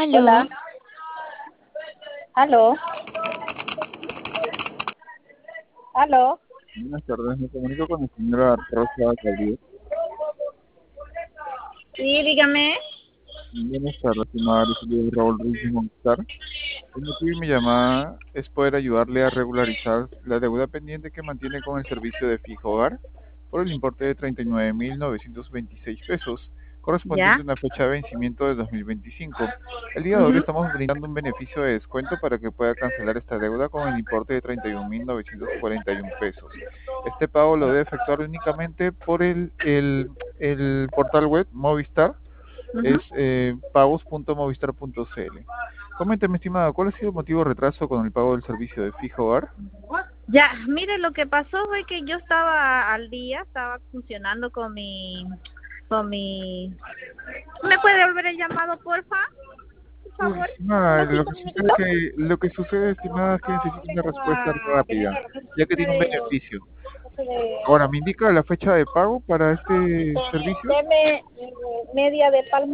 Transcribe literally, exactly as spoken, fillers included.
Hola. Aló. Aló. Aló. Buenas tardes, me comunico con la señora Rosa Gabriel. Sí, dígame. Buenas tardes, estimada Lucía Raúl Ruiz de Movistar. El motivo de mi llamada es poder ayudarle a regularizar la deuda pendiente que mantiene con el servicio de fijo hogar por el importe de treinta y nueve mil novecientos veintiséis pesos, correspondiente Ya. a una fecha de vencimiento de dos mil veinticinco. El día de hoy le Ujú. estamos brindando un beneficio de descuento para que pueda cancelar esta deuda con el importe de treinta y un mil novecientos cuarenta y un pesos. Este pago lo debe efectuar únicamente por el, el, el portal web Movistar, Ujú. es eh, pagos punto movistar punto c l. Coménteme, estimada, ¿cuál ha sido el motivo de retraso con el pago del servicio de fijo hogar? Ya, mire, lo que pasó fue que yo estaba al día, estaba funcionando con mi, con mi... ¿Me puede volver el llamado, porfa? Por Uy, favor, estimada, unos lo cinco que sucede minutitos. que lo que sucede, estimada, es que necesito una respuesta rápida, ya que tiene un beneficio. Ahora, ¿me indica la fecha de pago para este servicio? Deme mm, media de palma.